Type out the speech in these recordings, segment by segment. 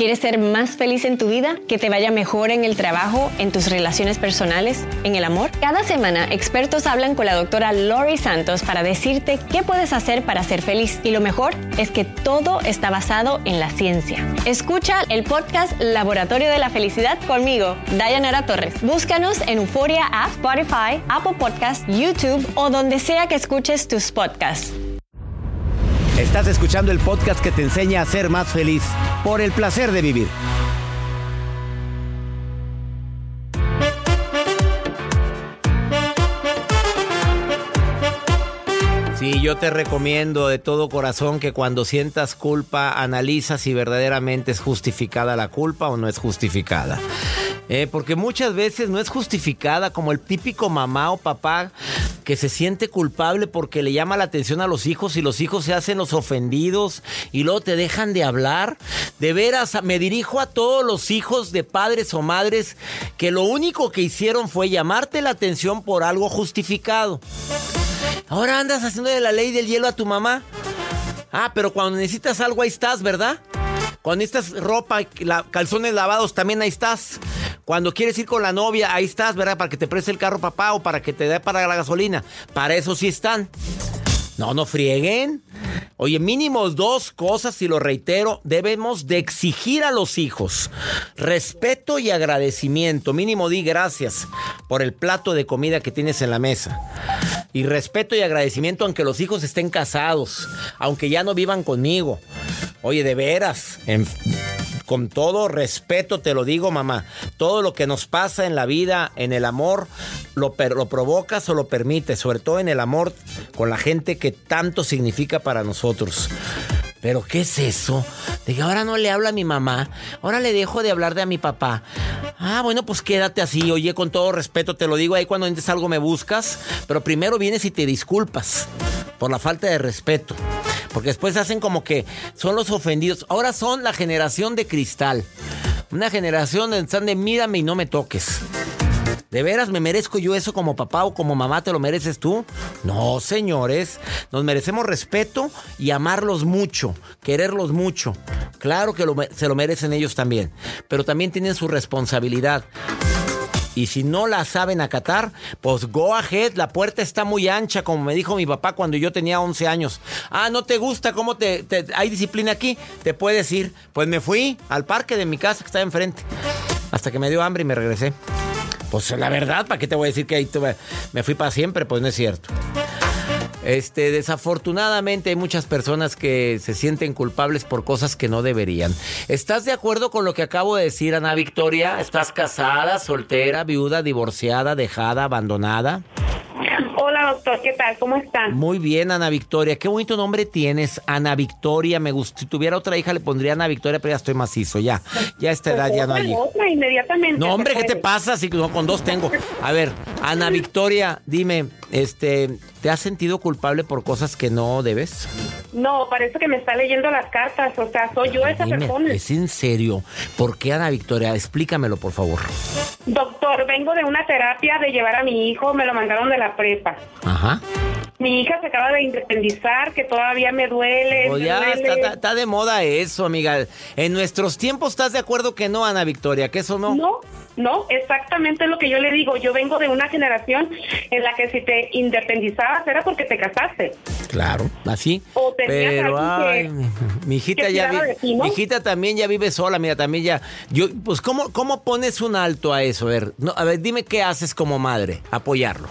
¿Quieres ser más feliz en tu vida? ¿Que te vaya mejor en el trabajo, en tus relaciones personales, en el amor? Cada semana, expertos hablan con la doctora Lori Santos para decirte qué puedes hacer para ser feliz. Y lo mejor es que todo está basado en la ciencia. Escucha el podcast Laboratorio de la Felicidad conmigo, Dayanara Torres. Búscanos en Euforia App, Spotify, Apple Podcasts, YouTube o donde sea que escuches tus podcasts. Estás escuchando el podcast que te enseña a ser más feliz por el placer de vivir. Sí, yo te recomiendo de todo corazón que cuando sientas culpa, analiza si verdaderamente es justificada la culpa o no es justificada. Porque muchas veces no es justificada, como el típico mamá o papá que se siente culpable porque le llama la atención a los hijos y los hijos se hacen los ofendidos y luego te dejan de hablar. De veras, me dirijo a todos los hijos de padres o madres que lo único que hicieron fue llamarte la atención por algo justificado. Ahora andas haciéndole la ley del hielo a tu mamá. Pero cuando necesitas algo ahí estás, ¿verdad? Cuando necesitas ropa, calzones lavados, también ahí estás. Cuando quieres ir con la novia, ahí estás, ¿verdad? Para que te preste el carro papá o para que te dé para la gasolina. Para eso sí están. No frieguen. Oye, mínimo 2 cosas, y lo reitero, debemos de exigir a los hijos. Respeto y agradecimiento. Mínimo di gracias por el plato de comida que tienes en la mesa. Y respeto y agradecimiento aunque los hijos estén casados, aunque ya no vivan conmigo. Oye, de veras, con todo respeto te lo digo, mamá. Todo lo que nos pasa en la vida, en el amor, lo provocas o lo permites. Sobre todo en el amor con la gente que tanto significa para nosotros. ¿Pero qué es eso? De que ahora no le hablo a mi mamá, ahora le dejo de hablar de a mi papá. Bueno, pues quédate así. Oye, con todo respeto te lo digo, ahí cuando necesites algo me buscas, pero primero vienes y te disculpas por la falta de respeto. Porque después hacen como que son los ofendidos. Ahora son la generación de cristal. Una generación donde están de mírame y no me toques. ¿De veras me merezco yo eso como papá o como mamá? ¿Te lo mereces tú? No, señores. Nos merecemos respeto y amarlos mucho, quererlos mucho. Claro que se lo merecen ellos también. Pero también tienen su responsabilidad. Y si no la saben acatar, pues go ahead, la puerta está muy ancha, como me dijo mi papá cuando yo tenía 11 años. ¿No te gusta cómo hay disciplina aquí? Te puedes ir. Pues me fui al parque de mi casa que está enfrente, hasta que me dio hambre y me regresé. Pues la verdad, ¿para qué te voy a decir que ahí me fui para siempre? Pues no es cierto. Desafortunadamente hay muchas personas que se sienten culpables por cosas que no deberían. ¿Estás de acuerdo con lo que acabo de decir, Ana Victoria? ¿Estás casada, soltera, viuda, divorciada, dejada, abandonada? Hola, doctor, ¿qué tal? ¿Cómo están? Muy bien, Ana Victoria. Qué bonito nombre tienes, Ana Victoria. Me gusta. Si tuviera otra hija le pondría Ana Victoria, pero ya estoy macizo, ya. Ya a esta edad ya no hay. Otra inmediatamente. No, hombre, ¿qué te pasa? Si no, con 2 tengo. A ver, Ana Victoria, dime, ¿te has sentido culpable por cosas que no debes? No, parece que me está leyendo las cartas. O sea, soy yo esa persona. ¿Es en serio? ¿Por qué, Ana Victoria? Explícamelo, por favor. Doctor, vengo de una terapia de llevar a mi hijo. Me lo mandaron de la prepa. Ajá. Mi hija se acaba de independizar, que todavía me duele. Pues ya está de moda eso, amiga. En nuestros tiempos, ¿estás de acuerdo que no, Ana Victoria? ¿Que eso no? No, exactamente lo que yo le digo. Yo vengo de una generación en la que si te independizabas era porque te casaste. Claro, así. O tenías pero mi hijita mi hijita también ya vive sola, mira, también ya. Pues ¿cómo pones un alto a eso? A ver, dime qué haces como madre, apoyarlo.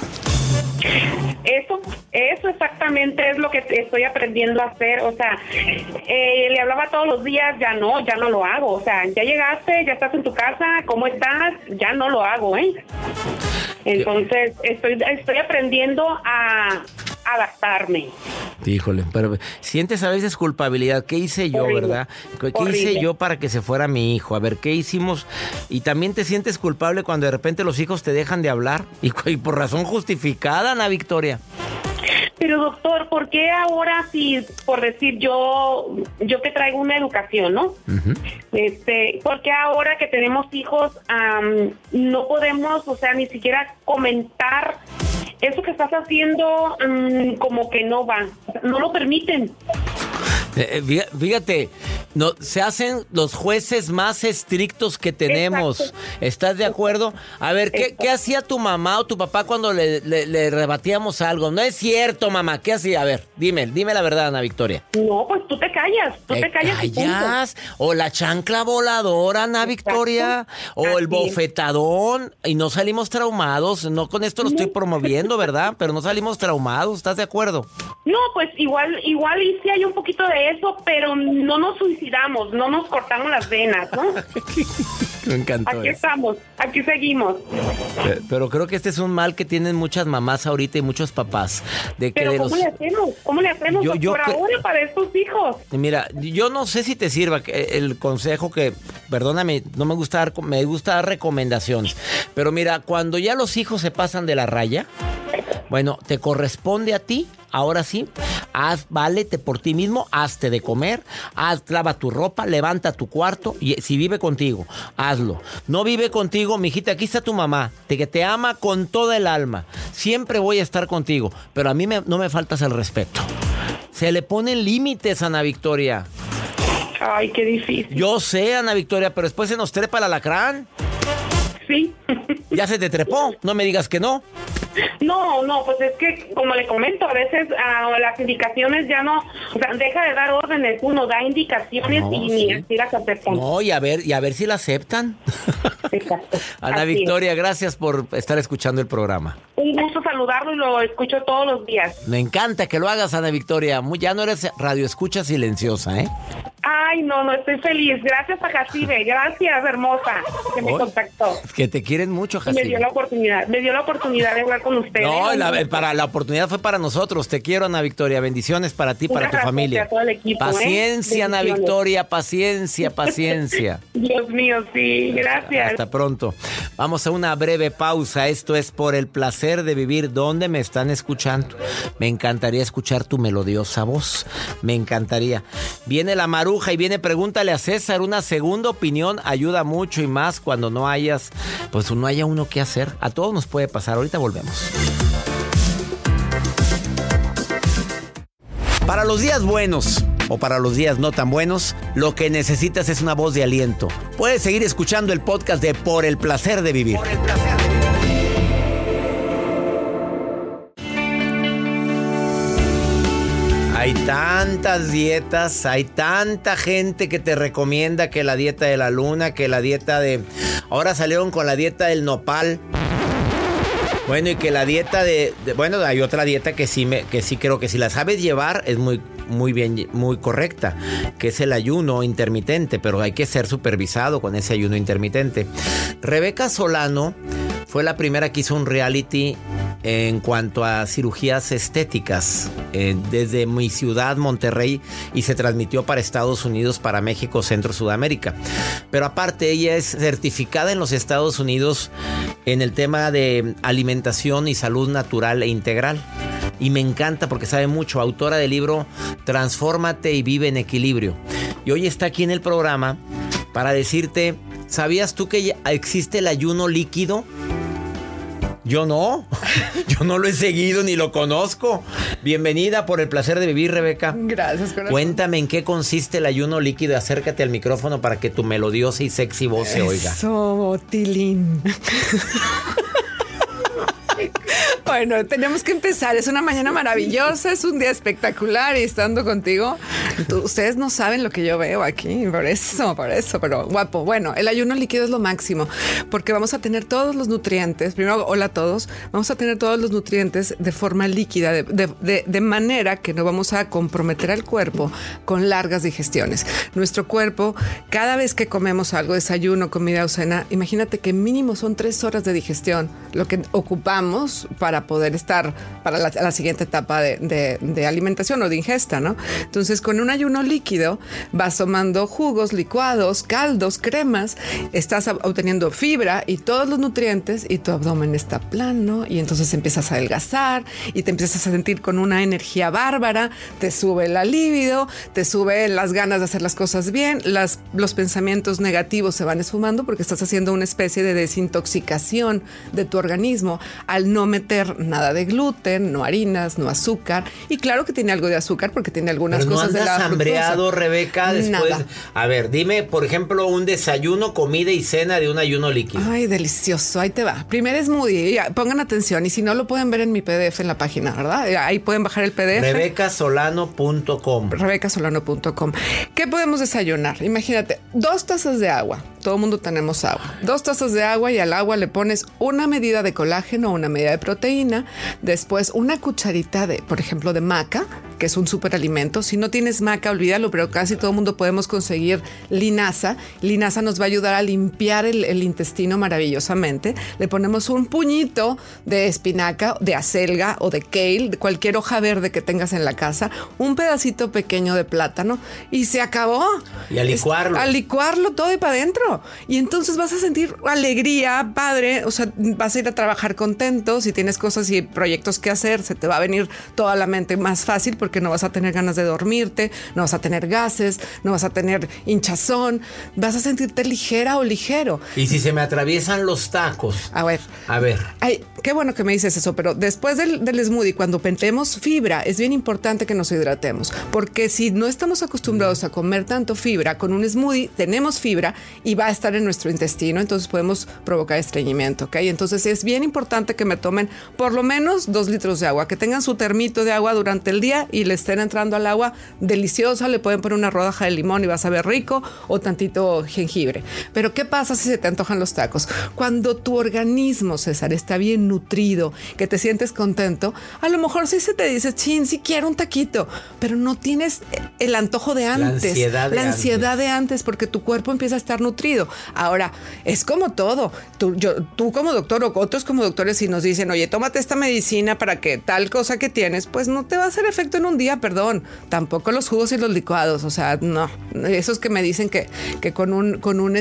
Eso exactamente es lo que estoy aprendiendo a hacer. O sea, le hablaba todos los días, ya no lo hago. O sea, ya llegaste, ya estás en tu casa, ¿cómo estás? Ya no lo hago, Entonces, estoy aprendiendo a adaptarme. Híjole, pero sientes a veces culpabilidad. ¿Qué hice yo, horrible, verdad? ¿Qué horrible. hice yo para que se fuera mi hijo? A ver, ¿qué hicimos? Y también te sientes culpable cuando de repente los hijos te dejan de hablar y por razón justificada, Ana Victoria. Pero doctor, ¿por qué ahora si, por decir yo que traigo una educación, ¿no? Uh-huh. ¿Por qué ahora que tenemos hijos no podemos, o sea, ni siquiera comentar eso que estás haciendo como que no va? No lo permiten. Fíjate, no, se hacen los jueces más estrictos que tenemos. Exacto. ¿Estás de acuerdo? A ver, ¿qué hacía tu mamá o tu papá cuando le rebatíamos algo? No es cierto, mamá. ¿Qué hacía? A ver, dime la verdad, Ana Victoria. No, pues tú te callas. Tú te callas. Y punto. O la chancla voladora, Ana Victoria. O Así el bofetadón. Y no salimos traumados. No con esto lo estoy promoviendo, ¿verdad? Pero no salimos traumados. ¿Estás de acuerdo? No, pues igual y sí hay un poquito de eso, pero no nos suicidamos, no nos cortamos las venas, ¿no? Me encantó Aquí eso. estamos, aquí seguimos. Pero creo que este es un mal que tienen muchas mamás ahorita y muchos papás. De que Pero de ¿cómo le hacemos? ¿Cómo le hacemos por ahora para estos hijos? Mira, yo no sé si te sirva el consejo que, perdóname, no me gusta me gusta dar recomendaciones. Pero mira, cuando ya los hijos se pasan de la raya, bueno, te corresponde a ti, ahora sí, válete por ti mismo, hazte de comer, lava tu ropa, levanta tu cuarto, y si vive contigo, hazlo. No vive contigo, mijita, aquí está tu mamá, que te ama con toda el alma. Siempre voy a estar contigo, pero a mí no me faltas el respeto. Se le ponen límites, Ana Victoria. Ay, qué difícil. Yo sé, Ana Victoria, pero después se nos trepa el alacrán. Sí. Ya se te trepó, no me digas que no. No, pues es que, como le comento, a veces las indicaciones ya no, o sea, deja de dar órdenes, uno da indicaciones No, y sí. ni así las aceptan. No, y a ver si la aceptan. Exacto. Ana Así Victoria, gracias por estar escuchando el programa. es. Un gusto saludarlo y lo escucho todos los días. Me encanta que lo hagas, Ana Victoria. Ya no eres radioescucha silenciosa, ¿eh? Ay, no, estoy feliz. Gracias a Jacibe, gracias, hermosa, que me contactó. Que te quieren mucho, Y me dio Jacibe. la oportunidad de hablar con usted. No, la oportunidad fue para nosotros. Te quiero, Ana Victoria. Bendiciones para ti, para tu Gracias familia. a todo el equipo, Paciencia, Ana Bendiciones. Victoria, paciencia. Dios mío, sí, gracias. Hasta pronto. Vamos a una breve pausa. Esto es Por el Placer de Vivir. ¿Dónde me están escuchando? Me encantaría escuchar tu melodiosa voz. Me encantaría. Viene la maruja y viene Pregúntale a César. Una segunda opinión ayuda mucho, y más cuando no haya uno que hacer. A todos nos puede pasar. Ahorita volvemos. Para los días buenos o para los días no tan buenos, lo que necesitas es una voz de aliento. Puedes seguir escuchando el podcast de Por el Placer de Vivir. Por el placer de vivir. Hay tantas dietas, hay tanta gente que te recomienda que la dieta de la luna, que la dieta de... Ahora salieron con la dieta del nopal. Bueno, y que la dieta bueno, hay otra dieta que sí creo que si la sabes llevar es muy bien, muy correcta, que es el ayuno intermitente, pero hay que ser supervisado con ese ayuno intermitente. Rebeca Solano fue la primera que hizo un reality en cuanto a cirugías estéticas desde mi ciudad, Monterrey, y se transmitió para Estados Unidos, para México, Centro, Sudamérica. Pero aparte, ella es certificada en los Estados Unidos en el tema de alimentación y salud natural e integral. Y me encanta porque sabe mucho, autora del libro Transfórmate y vive en equilibrio. Y hoy está aquí en el programa para decirte, ¿sabías tú que existe el ayuno líquido? Yo no lo he seguido ni lo conozco. Bienvenida, Por el Placer de Vivir, Rebeca. Gracias, corazón. Cuéntame en qué consiste el ayuno líquido. Acércate al micrófono para que tu melodiosa y sexy voz se oiga. Eso, Tilín. Bueno, tenemos que empezar. Es una mañana maravillosa, es un día espectacular y estando contigo, ustedes no saben lo que yo veo aquí, por eso, pero guapo. Bueno, el ayuno líquido es lo máximo porque vamos a tener todos los nutrientes. Primero, hola a todos. Vamos a tener todos los nutrientes de forma líquida, de manera que no vamos a comprometer al cuerpo con largas digestiones. Nuestro cuerpo, cada vez que comemos algo, desayuno, comida o cena, imagínate que mínimo son 3 horas de digestión, lo que ocupamos para poder estar para la siguiente etapa de alimentación o de ingesta, ¿no? Entonces, con un ayuno líquido vas tomando jugos, licuados, caldos, cremas, estás obteniendo fibra y todos los nutrientes y tu abdomen está plano y entonces empiezas a adelgazar y te empiezas a sentir con una energía bárbara, te sube la libido, te sube las ganas de hacer las cosas bien, los pensamientos negativos se van esfumando porque estás haciendo una especie de desintoxicación de tu organismo al no meter tener nada de gluten, no harinas, no azúcar. Y claro que tiene algo de azúcar porque tiene algunas Pero cosas de la ¿no andas hambreado, fructosa. Rebeca? Después, Nada. a ver, dime, por ejemplo, un desayuno, comida y cena de un ayuno líquido. Ay, delicioso. Ahí te va. Primer smoothie. Ya, pongan atención. Y si no, lo pueden ver en mi PDF en la página, ¿verdad? Ahí pueden bajar el PDF. RebecaSolano.com. RebecaSolano.com. ¿Qué podemos desayunar? Imagínate, 2 tazas de agua. Todo el mundo tenemos agua. 2 tazas de agua y al agua le pones una medida de colágeno, una medida de proteína. Después una cucharita de, por ejemplo, de maca, que es un superalimento. Si no tienes maca, olvídalo, pero casi todo el mundo podemos conseguir linaza. Linaza nos va a ayudar a limpiar el intestino maravillosamente. Le ponemos un puñito de espinaca, de acelga o de kale, de cualquier hoja verde que tengas en la casa, un pedacito pequeño de plátano y se acabó. Y a licuarlo. A licuarlo todo y para adentro. Y entonces vas a sentir alegría, padre. O sea, vas a ir a trabajar contento. Si tienes cosas y proyectos que hacer, se te va a venir toda la mente más fácil porque no vas a tener ganas de dormirte, no vas a tener gases, no vas a tener hinchazón, vas a sentirte ligera o ligero. Y si se me atraviesan los tacos. A ver. Ay, qué bueno que me dices eso, pero después del smoothie, cuando metemos fibra, es bien importante que nos hidratemos, porque si no estamos acostumbrados a comer tanto fibra, con un smoothie tenemos fibra y va a estar en nuestro intestino, entonces podemos provocar estreñimiento, ¿ok? Entonces es bien importante que me tomen por lo menos 2 litros de agua, que tengan su termito de agua durante el día y le estén entrando al agua deliciosa, le pueden poner una rodaja de limón y va a saber rico, o tantito jengibre. Pero ¿qué pasa si se te antojan los tacos? Cuando tu organismo, César, está bien nutrido, que te sientes contento, a lo mejor sí se te dice, chin, sí quiero un taquito, pero no tienes el antojo de antes. La ansiedad de antes, porque tu cuerpo empieza a estar nutrido. Ahora, es como todo. Tú como doctor o otros como doctores, si nos dicen, oye, tómate esta medicina para que tal cosa que tienes, pues no te va a hacer efecto en un día, perdón. Tampoco los jugos y los licuados, o sea, no. Esos que me dicen que con un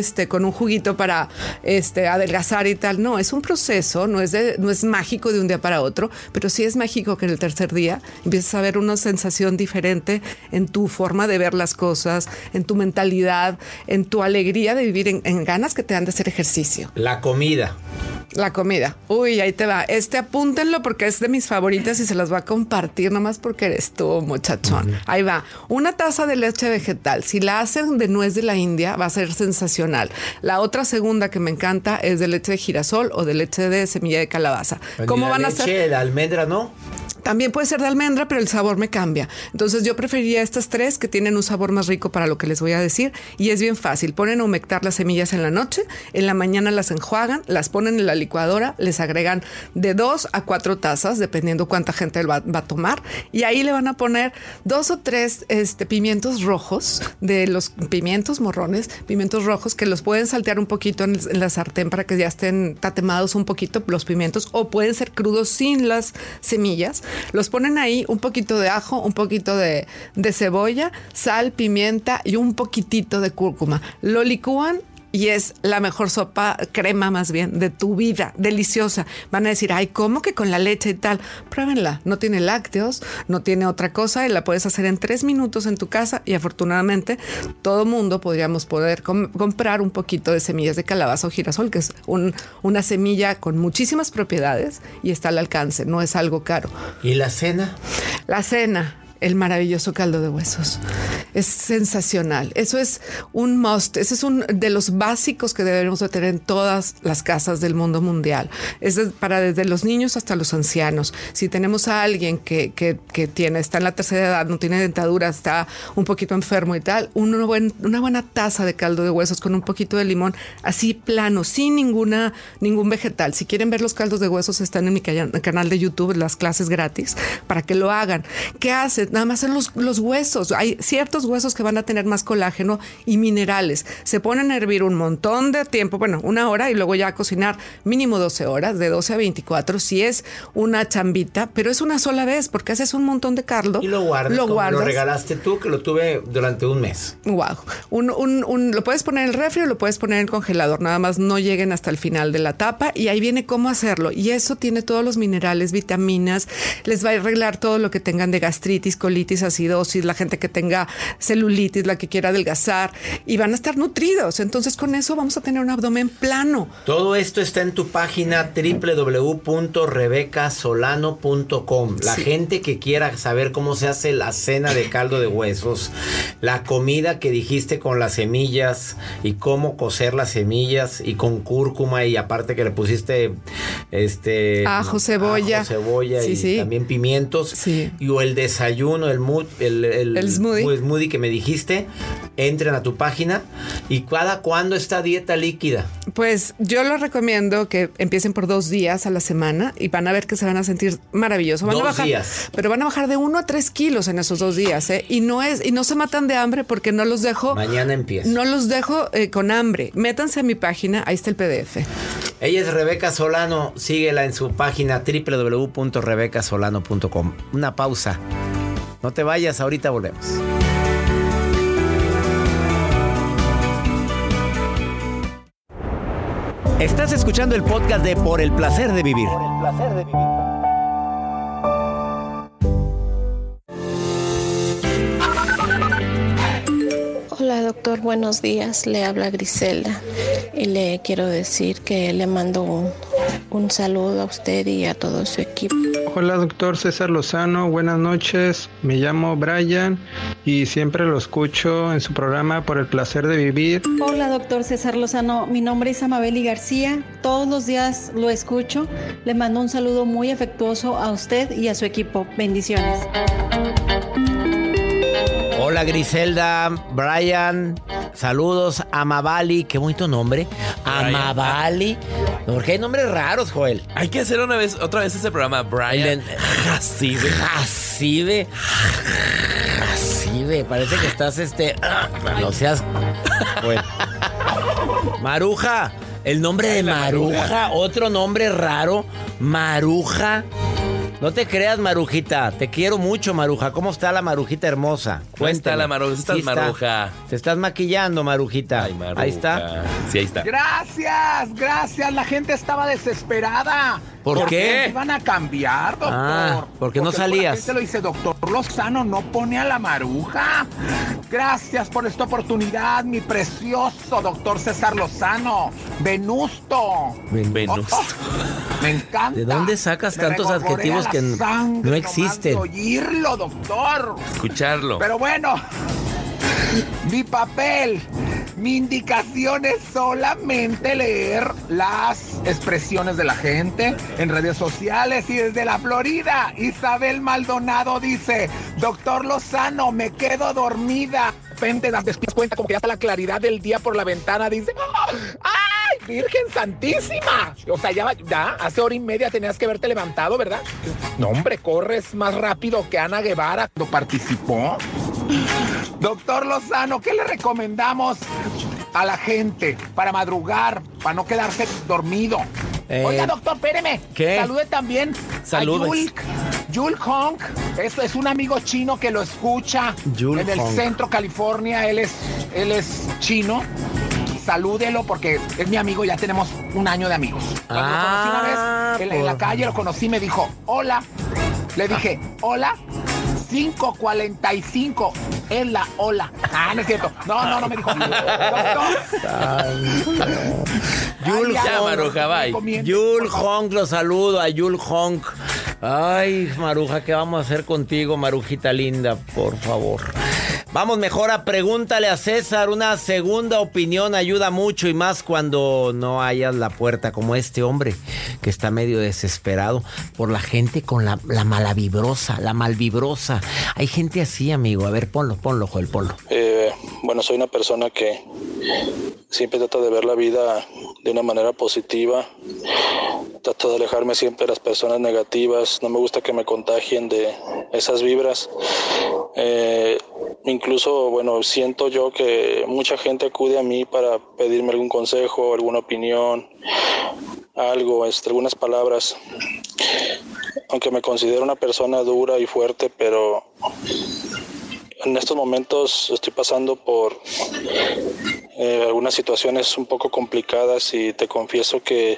juguito para adelgazar y tal, no, es un proceso, no es mágico de un día para otro, pero sí es mágico que en el tercer día empiezas a ver una sensación diferente en tu forma de ver las cosas, en tu mentalidad, en tu alegría de vivir, en ganas que te dan de hacer ejercicio. La comida. Uy, ahí te va. Apúntenlo porque es de mis favoritas y se las voy a compartir nomás porque eres tú, muchachón. Ahí va. Una taza de leche vegetal. Si la hacen de nuez de la India, va a ser sensacional. La otra segunda que me encanta es de leche de girasol o de leche de semilla de calabaza. ¿Cómo van a hacer? Leche de almendra, ¿no? También puede ser de almendra, pero el sabor me cambia. Entonces yo preferiría estas 3 que tienen un sabor más rico para lo que les voy a decir. Y es bien fácil. Ponen a humectar las semillas en la noche, en la mañana las enjuagan, las ponen en la licuadora, les agregan de 2 a 4 tazas, dependiendo cuánta gente va a tomar. Y ahí le van a poner 2 o 3 pimientos rojos, de los pimientos morrones, pimientos rojos, que los pueden saltear un poquito en la sartén para que ya estén tatemados un poquito los pimientos, o pueden ser crudos sin las semillas. Los ponen ahí, un poquito de ajo, un poquito de cebolla, sal, pimienta y un poquitito de cúrcuma. Lo licúan y es la mejor sopa, crema más bien, de tu vida. Deliciosa. Van a decir, ay, ¿cómo que con la leche y tal? Pruébenla. No tiene lácteos, no tiene otra cosa y la puedes hacer en 3 minutos en tu casa y afortunadamente todo mundo podríamos poder comprar un poquito de semillas de calabaza o girasol, que es una semilla con muchísimas propiedades y está al alcance. No es algo caro. ¿Y la cena? La cena. El maravilloso caldo de huesos. Es sensacional. Eso es un must. Ese es un de los básicos que debemos de tener en todas las casas del mundo mundial. Es para desde los niños hasta los ancianos. Si tenemos a alguien que está en la tercera edad, no tiene dentadura, está un poquito enfermo y tal, una buena taza de caldo de huesos con un poquito de limón, así plano, sin ningún vegetal. Si quieren ver los caldos de huesos, están en mi canal de YouTube, las clases gratis, para que lo hagan. ¿Qué hacen? Nada más en los huesos. Hay ciertos huesos que van a tener más colágeno y minerales. Se ponen a hervir un montón de tiempo, 1 hora, y luego ya a cocinar mínimo 12 horas, de 12 a 24, si es una chambita, pero es una sola vez, porque haces un montón de caldo. Y lo guardas. Lo regalaste tú, que lo tuve durante un mes. Wow. Lo puedes poner en el refri o lo puedes poner en el congelador. Nada más no lleguen hasta el final de la tapa y ahí viene cómo hacerlo. Y eso tiene todos los minerales, vitaminas, les va a arreglar todo lo que tengan de gastritis, colitis, acidosis, la gente que tenga celulitis, la que quiera adelgazar, y van a estar nutridos. Entonces con eso vamos a tener un abdomen plano. Todo esto está en tu página www.rebecasolano.com. La gente que quiera saber cómo se hace la cena de caldo de huesos, la comida que dijiste con las semillas y cómo cocer las semillas y con cúrcuma, y aparte que le pusiste ajo, cebolla, y también pimientos, y o el desayuno, el smoothie que me dijiste. Entren a tu página. ¿Y cuándo está dieta líquida? Pues yo les recomiendo que empiecen por 2 días a la semana y van a ver que se van a sentir maravillosos. Van a bajar, pero van a bajar de 1 a 3 kilos en esos 2 días, ¿eh? Y no se matan de hambre, porque no los dejo. Mañana empieza. No los dejo con hambre. Métanse a mi página, ahí está el PDF. Ella es Rebeca Solano. Síguela en su página www.rebecasolano.com. Una pausa. No te vayas, ahorita volvemos. Estás escuchando el podcast de Por el Placer de Vivir. Por el Placer de Vivir. Hola doctor, buenos días. Le habla Griselda y le quiero decir que le mando un saludo a usted y a todo su equipo. Hola doctor César Lozano, buenas noches. Me llamo Brian y siempre lo escucho en su programa Por el Placer de Vivir. Hola doctor César Lozano, mi nombre es Amabeli García. Todos los días lo escucho. Le mando un saludo muy afectuoso a usted y a su equipo. Bendiciones. Hola Griselda, Brian, saludos, Amabali, qué bonito nombre, Amabali, porque hay nombres raros, Joel. Hay que hacer otra vez ese programa, Brian. Jacibe, parece que estás no seas, Joel. Maruja, el nombre de Maruja, otro nombre raro, Maruja. No te creas, Marujita. Te quiero mucho, Maruja. ¿Cómo está la Marujita hermosa? ¿Cómo está la Maruja? ¿Estás Maruja? Te estás maquillando, Marujita. Ay, Maruja. Ahí está. Sí, ahí está. Gracias. La gente estaba desesperada. ¿Por qué? Iban a cambiar, doctor. Porque no salías. Se lo dice, doctor Lozano, no pone a la Maruja. Gracias por esta oportunidad, mi precioso doctor César Lozano. Venusto. Venusto. Me encanta. ¿De dónde sacas tantos adjetivos que no existen? Oírlo, doctor. Escucharlo. Pero bueno, mi papel, mi indicación es solamente leer las expresiones de la gente en redes sociales. Y desde la Florida, Isabel Maldonado dice: doctor Lozano, me quedo dormida. De repente das cuenta como que ya está la claridad del día por la ventana. Dice: ¡ay, Virgen Santísima! O sea, ya hace hora y media tenías que haberte levantado, ¿verdad? No, hombre, corres más rápido que Ana Guevara cuando participó. Doctor Lozano, ¿qué le recomendamos a la gente para madrugar, para no quedarse dormido? Oiga, doctor, espéreme. ¿Qué? Salude también a Yul Hong. Es un amigo chino que lo escucha en el centro California. Él es chino. Salúdelo porque es mi amigo, ya tenemos 1 año de amigos. Cuando lo conocí una vez en la calle, lo conocí, me dijo, hola. Le dije, hola. 5:45 es la ola. No es cierto. No, me dijo. Yul Hong, Maruja, bye. Yul Hong, lo saludo a Yul Hong. Ay, Maruja, ¿qué vamos a hacer contigo, Marujita linda? Por favor. Vamos mejor a pregúntale a César. Una segunda opinión ayuda mucho, y más cuando no hayas la puerta, como este hombre que está medio desesperado por la gente con la malavibrosa, la malvibrosa. Hay gente así, amigo. A ver, ponlo, Joel, ponlo. Bueno, soy una persona que siempre trata de ver la vida de una manera positiva. Trato de alejarme siempre de las personas negativas. No me gusta que me contagien de esas vibras. Incluso, bueno, siento yo que mucha gente acude a mí para pedirme algún consejo, alguna opinión, algo, algunas palabras. Aunque me considero una persona dura y fuerte, pero en estos momentos estoy pasando por algunas situaciones un poco complicadas, y te confieso que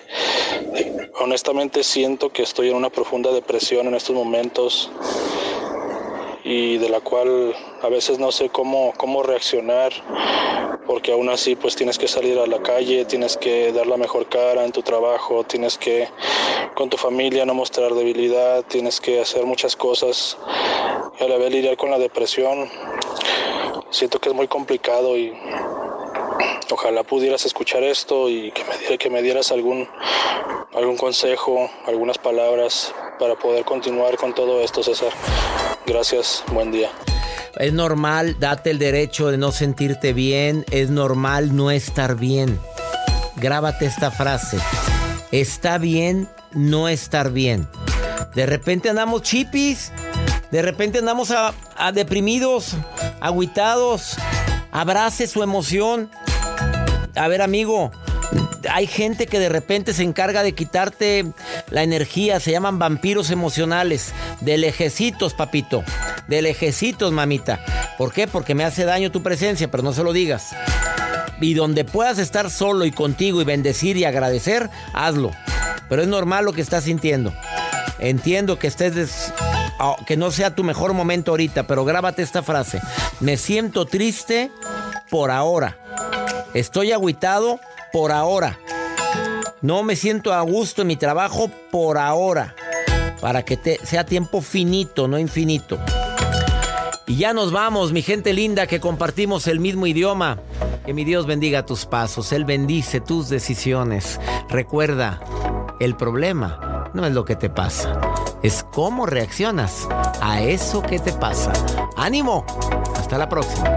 honestamente siento que estoy en una profunda depresión en estos momentos. y de la cual a veces no sé cómo reaccionar, porque aún así pues tienes que salir a la calle, tienes que dar la mejor cara en tu trabajo, tienes que con tu familia no mostrar debilidad, tienes que hacer muchas cosas y a la vez lidiar con la depresión. Siento que es muy complicado y ojalá pudieras escuchar esto y que me dieras algún consejo, algunas palabras para poder continuar con todo esto, César. Gracias, buen día. Es normal, date el derecho de no sentirte bien, es normal no estar bien. Grábate esta frase: está bien no estar bien. De repente andamos chipis, de repente andamos deprimidos, agüitados. Abrace su emoción. A ver, amigo, hay gente que de repente se encarga de quitarte la energía, se llaman vampiros emocionales. De lejecitos, papito, de lejecitos, mamita. ¿Por qué? Porque me hace daño tu presencia, pero no se lo digas. Y donde puedas estar solo y contigo y bendecir y agradecer, hazlo. Pero es normal lo que estás sintiendo. Entiendo que que no sea tu mejor momento ahorita, pero grábate esta frase: me siento triste por ahora. Estoy agüitado por ahora. No me siento a gusto en mi trabajo por ahora. Para que sea tiempo finito, no infinito. Y ya nos vamos, mi gente linda, que compartimos el mismo idioma. Que mi Dios bendiga tus pasos. Él bendice tus decisiones. Recuerda, el problema no es lo que te pasa, es cómo reaccionas a eso que te pasa. ¡Ánimo! Hasta la próxima.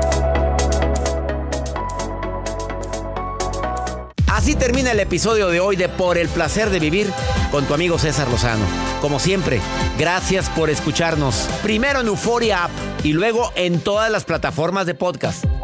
Así termina el episodio de hoy de Por el Placer de Vivir con tu amigo César Lozano. Como siempre, gracias por escucharnos. Primero en Euforia App y luego en todas las plataformas de podcast.